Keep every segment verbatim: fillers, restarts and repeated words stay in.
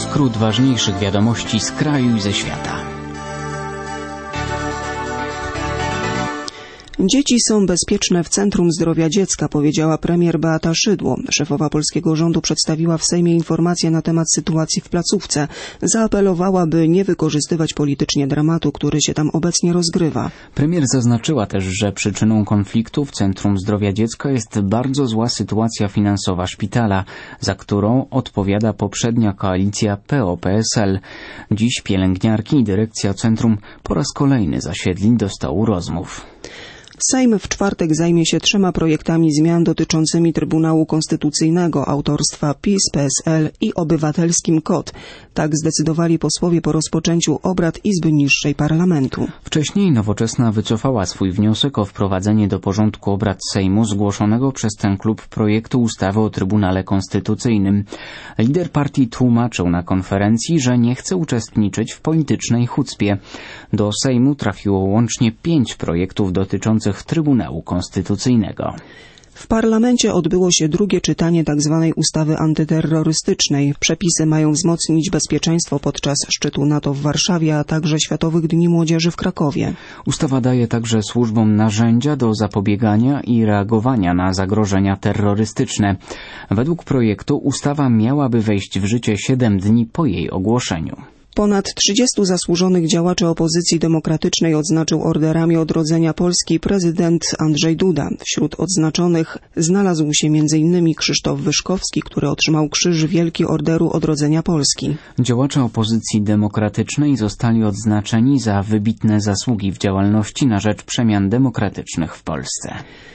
skrót ważniejszych wiadomości z kraju i ze świata. Dzieci są bezpieczne w Centrum Zdrowia Dziecka, powiedziała premier Beata Szydło. Szefowa polskiego rządu przedstawiła w Sejmie informację na temat sytuacji w placówce. Zaapelowała, by nie wykorzystywać politycznie dramatu, który się tam obecnie rozgrywa. Premier zaznaczyła też, że przyczyną konfliktu w Centrum Zdrowia Dziecka jest bardzo zła sytuacja finansowa szpitala, za którą odpowiada poprzednia koalicja P O P S L. Dziś pielęgniarki i dyrekcja centrum po raz kolejny zasiedli do stołu rozmów. Sejm w czwartek zajmie się trzema projektami zmian dotyczącymi Trybunału Konstytucyjnego autorstwa PiS, P S L i Obywatelskim K O T. Tak zdecydowali posłowie po rozpoczęciu obrad Izby Niższej Parlamentu. Wcześniej Nowoczesna wycofała swój wniosek o wprowadzenie do porządku obrad Sejmu zgłoszonego przez ten klub projektu ustawy o Trybunale Konstytucyjnym. Lider partii tłumaczył na konferencji, że nie chce uczestniczyć w politycznej chucpie. Do Sejmu trafiło łącznie pięć projektów dotyczących Trybunału Konstytucyjnego. W parlamencie odbyło się drugie czytanie tzw. ustawy antyterrorystycznej. Przepisy mają wzmocnić bezpieczeństwo podczas szczytu NATO w Warszawie, a także Światowych Dni Młodzieży w Krakowie. Ustawa daje także służbom narzędzia do zapobiegania i reagowania na zagrożenia terrorystyczne. Według projektu ustawa miałaby wejść w życie siedem dni po jej ogłoszeniu. Ponad trzydziestu zasłużonych działaczy opozycji demokratycznej odznaczył orderami Odrodzenia Polski prezydent Andrzej Duda. Wśród odznaczonych znalazł się między innymi Krzysztof Wyszkowski, który otrzymał Krzyż Wielki Orderu Odrodzenia Polski. Działacze opozycji demokratycznej zostali odznaczeni za wybitne zasługi w działalności na rzecz przemian demokratycznych w Polsce.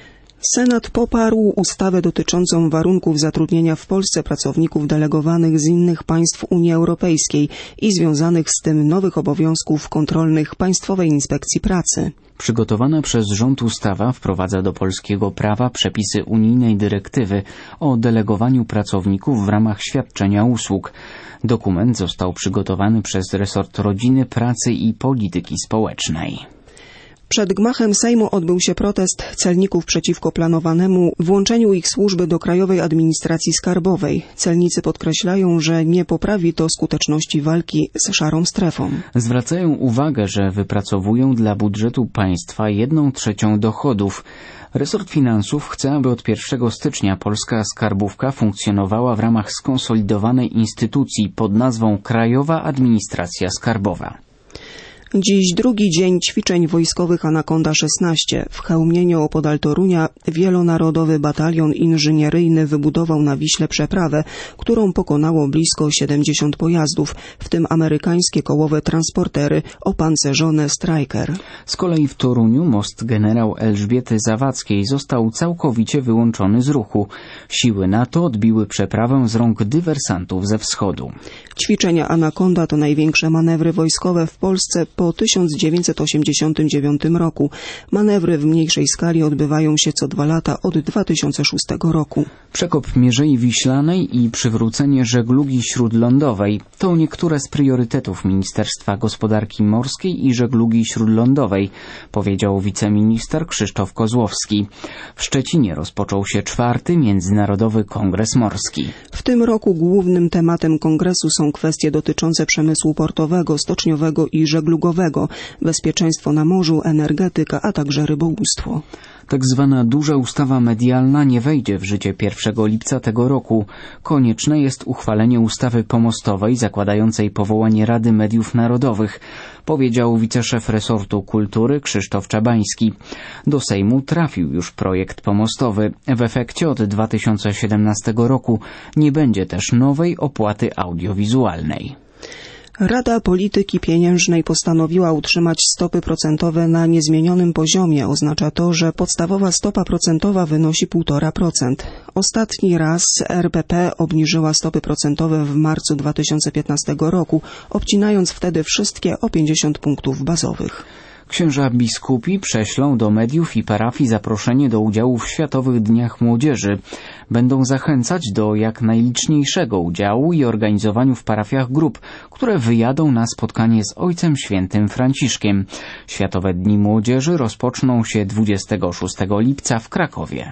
Senat poparł ustawę dotyczącą warunków zatrudnienia w Polsce pracowników delegowanych z innych państw Unii Europejskiej i związanych z tym nowych obowiązków kontrolnych Państwowej Inspekcji Pracy. Przygotowana przez rząd ustawa wprowadza do polskiego prawa przepisy unijnej dyrektywy o delegowaniu pracowników w ramach świadczenia usług. Dokument został przygotowany przez resort Rodziny, Pracy i Polityki Społecznej. Przed gmachem Sejmu odbył się protest celników przeciwko planowanemu włączeniu ich służby do Krajowej Administracji Skarbowej. Celnicy podkreślają, że nie poprawi to skuteczności walki z szarą strefą. Zwracają uwagę, że wypracowują dla budżetu państwa jedną trzecią dochodów. Resort Finansów chce, aby od pierwszego stycznia polska skarbówka funkcjonowała w ramach skonsolidowanej instytucji pod nazwą Krajowa Administracja Skarbowa. Dziś drugi dzień ćwiczeń wojskowych Anakonda szesnaście. W Chełmie nieopodal Torunia wielonarodowy batalion inżynieryjny wybudował na Wiśle przeprawę, którą pokonało blisko siedemdziesiąt pojazdów, w tym amerykańskie kołowe transportery opancerzone Striker. Z kolei w Toruniu most generał Elżbiety Zawadzkiej został całkowicie wyłączony z ruchu. Siły NATO odbiły przeprawę z rąk dywersantów ze wschodu. Ćwiczenia Anakonda to największe manewry wojskowe w Polsce po tysiąc dziewięćset osiemdziesiątym dziewiątym roku. Manewry w mniejszej skali odbywają się co dwa lata od dwa tysiące szóstego roku. Przekop Mierzei Wiślanej i przywrócenie żeglugi śródlądowej to niektóre z priorytetów Ministerstwa Gospodarki Morskiej i Żeglugi Śródlądowej, powiedział wiceminister Krzysztof Kozłowski. W Szczecinie rozpoczął się czwarty Międzynarodowy Kongres Morski. W tym roku głównym tematem kongresu są kwestie dotyczące przemysłu portowego, stoczniowego i żeglugowego, bezpieczeństwo na morzu, energetyka, a także rybołówstwo. Tak zwana duża ustawa medialna nie wejdzie w życie pierwszego lipca tego roku. Konieczne jest uchwalenie ustawy pomostowej zakładającej powołanie Rady Mediów Narodowych, powiedział wiceszef resortu kultury Krzysztof Czabański. Do Sejmu trafił już projekt pomostowy. W efekcie od dwa tysiące siedemnastego roku nie będzie też nowej opłaty audiowizualnej. Rada Polityki Pieniężnej postanowiła utrzymać stopy procentowe na niezmienionym poziomie. Oznacza to, że podstawowa stopa procentowa wynosi półtora procent. Ostatni raz R P P obniżyła stopy procentowe w marcu dwa tysiące piętnastego roku, obcinając wtedy wszystkie o pięćdziesiąt punktów bazowych. Księża biskupi prześlą do mediów i parafii zaproszenie do udziału w Światowych Dniach Młodzieży. Będą zachęcać do jak najliczniejszego udziału i organizowaniu w parafiach grup, które wyjadą na spotkanie z Ojcem Świętym Franciszkiem. Światowe Dni Młodzieży rozpoczną się dwudziestego szóstego lipca w Krakowie.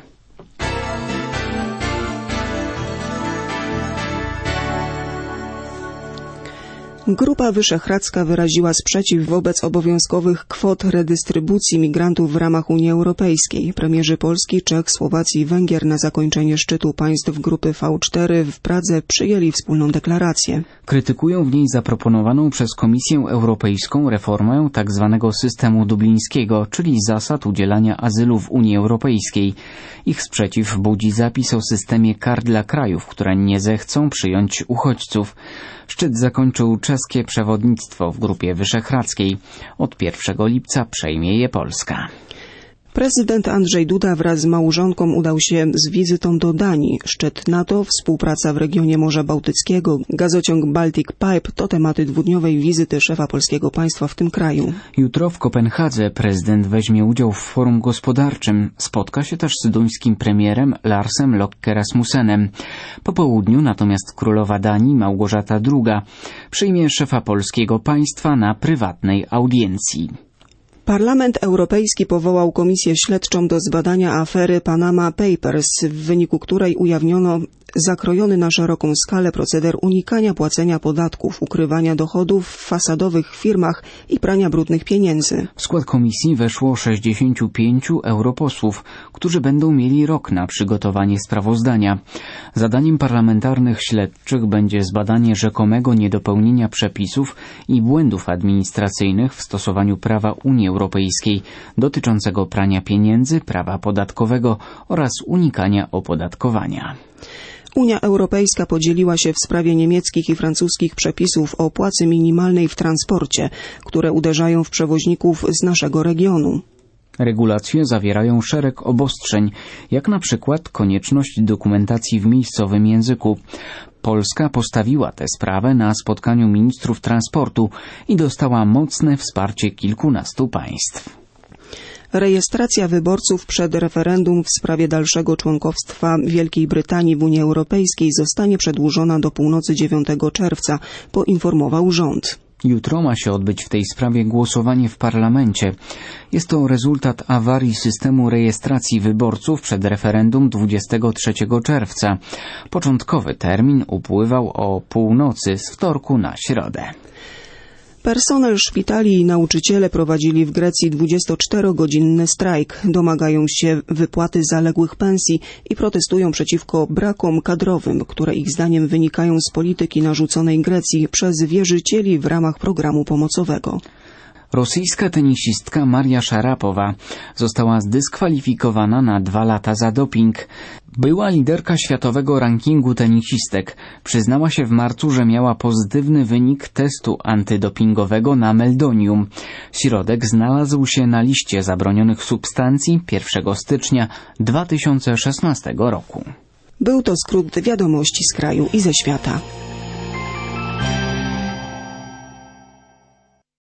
Grupa Wyszehradzka wyraziła sprzeciw wobec obowiązkowych kwot redystrybucji migrantów w ramach Unii Europejskiej. Premierzy Polski, Czech, Słowacji i Węgier na zakończenie szczytu państw grupy V cztery w Pradze przyjęli wspólną deklarację. Krytykują w niej zaproponowaną przez Komisję Europejską reformę tzw. systemu dublińskiego, czyli zasad udzielania azylu w Unii Europejskiej. Ich sprzeciw budzi zapis o systemie kar dla krajów, które nie zechcą przyjąć uchodźców. Szczyt zakończył czeskie przewodnictwo w Grupie Wyszehradzkiej. Od pierwszego lipca przejmie je Polska. Prezydent Andrzej Duda wraz z małżonką udał się z wizytą do Danii. Szczyt NATO, współpraca w regionie Morza Bałtyckiego, gazociąg Baltic Pipe to tematy dwudniowej wizyty szefa polskiego państwa w tym kraju. Jutro w Kopenhadze prezydent weźmie udział w forum gospodarczym. Spotka się też z duńskim premierem Larsem Løkke Rasmussenem. Po południu natomiast królowa Danii Małgorzata druga przyjmie szefa polskiego państwa na prywatnej audiencji. Parlament Europejski powołał komisję śledczą do zbadania afery Panama Papers, w wyniku której ujawniono zakrojony na szeroką skalę proceder unikania płacenia podatków, ukrywania dochodów w fasadowych firmach i prania brudnych pieniędzy. W skład komisji weszło sześćdziesięciu pięciu europosłów, którzy będą mieli rok na przygotowanie sprawozdania. Zadaniem parlamentarnych śledczych będzie zbadanie rzekomego niedopełnienia przepisów i błędów administracyjnych w stosowaniu prawa Unii Europejskiej dotyczącego prania pieniędzy, prawa podatkowego oraz unikania opodatkowania. Unia Europejska podzieliła się w sprawie niemieckich i francuskich przepisów o płacy minimalnej w transporcie, które uderzają w przewoźników z naszego regionu. Regulacje zawierają szereg obostrzeń, jak na przykład konieczność dokumentacji w miejscowym języku. Polska postawiła tę sprawę na spotkaniu ministrów transportu i dostała mocne wsparcie kilkunastu państw. Rejestracja wyborców przed referendum w sprawie dalszego członkostwa Wielkiej Brytanii w Unii Europejskiej zostanie przedłużona do północy dziewiątego czerwca, poinformował rząd. Jutro ma się odbyć w tej sprawie głosowanie w parlamencie. Jest to rezultat awarii systemu rejestracji wyborców przed referendum dwudziestego trzeciego czerwca. Początkowy termin upływał o północy z wtorku na środę. Personel szpitali i nauczyciele prowadzili w Grecji dwudziestoczterogodzinny strajk. Domagają się wypłaty zaległych pensji i protestują przeciwko brakom kadrowym, które ich zdaniem wynikają z polityki narzuconej Grecji przez wierzycieli w ramach programu pomocowego. Rosyjska tenisistka Maria Szarapowa została zdyskwalifikowana na dwa lata za doping. Była liderka światowego rankingu tenisistek. Przyznała się w marcu, że miała pozytywny wynik testu antydopingowego na meldonium. Środek znalazł się na liście zabronionych substancji pierwszego stycznia dwa tysiące szesnastego roku. Był to skrót wiadomości z kraju i ze świata.